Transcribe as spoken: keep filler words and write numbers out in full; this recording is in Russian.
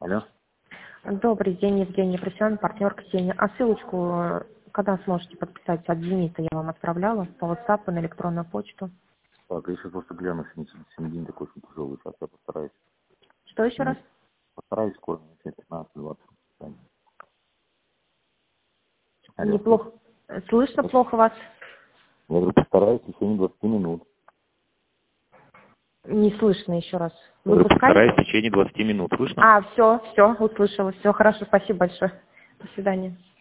Алло. Добрый день, Евгений Просян, партнер Ксения. А ссылочку, э, когда сможете подписать от «Зенита», я вам отправляла по WhatsApp и на электронную почту. Так, я сейчас просто гляну, сегодня сегодня день такой очень тяжелый. Сейчас я постараюсь. Что еще раз? Нет, постараюсь скоро, пятнадцать-двадцать. Алло. Неплохо. Слышно плохо вас? Я говорю, постараюсь в течение двадцати минут. Не слышно еще раз. Я говорю, постараюсь в Выпускаете? течение двадцати минут. Слышно? А, все, все, услышала. Все, хорошо, спасибо большое. До свидания.